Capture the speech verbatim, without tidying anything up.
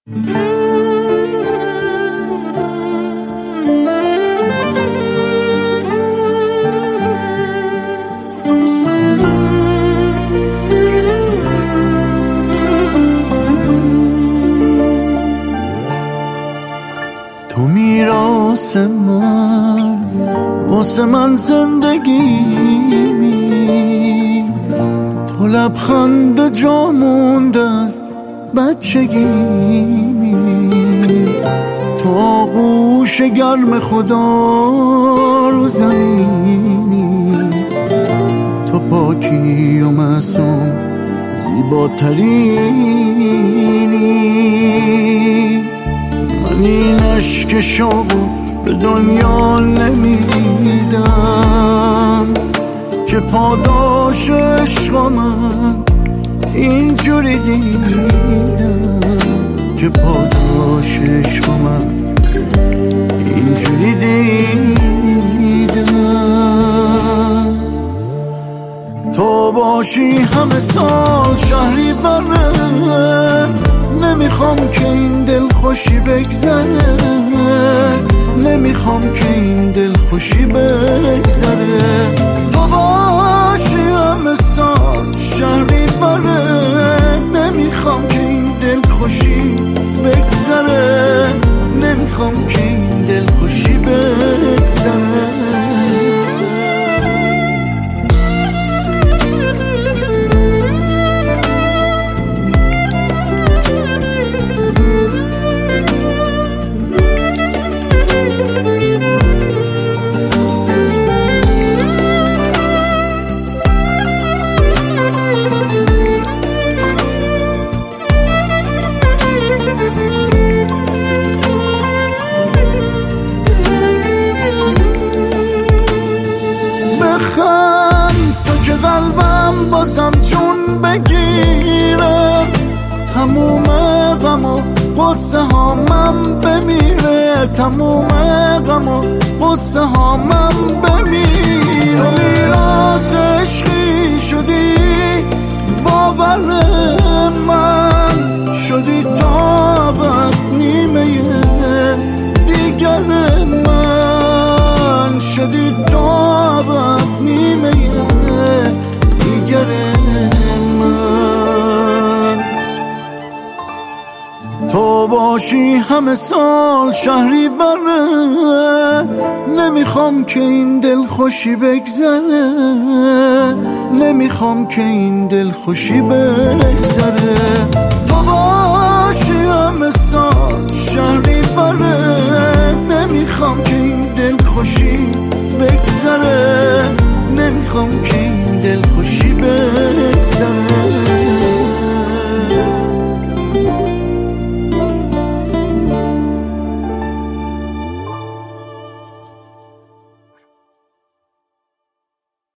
تو میراث من واسه من زندگیمی، تو لبخند جا مونده از بچگیمی، تو آغوش گرم خدا رو زمینی، تو پاکی و معصوم زیباترینی. من این عشق شوقو به دنیا نمیدم که پاداش عشق من اینجوری دیدم، که پاداش عشق من اینجوری دیدم. تو باشی همه سال شهری بره، نمیخوام که این دل خوشی بگذره، نمیخوام که این دل خوشی بگذره. تو باشی همه سال شهری بره، نمیخوام که این دل خوشی بگذره، نمیخوام که این دل خوشی بگذره. تو که قلبم بازم جون بگیره، تموم غم و قصه هامم بمیره، تموم غم و قصه هامم بمیره. تو میراث عشقی شدی باور من، شدی تابت نیمه دیگر من، شدی تابت نیمه دیگر من. تو باشی همه سال شهری بره، نمیخوام که این دل خوشی بگذره، نمیخوام که این دل خوشی بگذره. تو باشی همه سال شهری بره، نمیخوام که این دل خوشی بگذره، نمیخوام که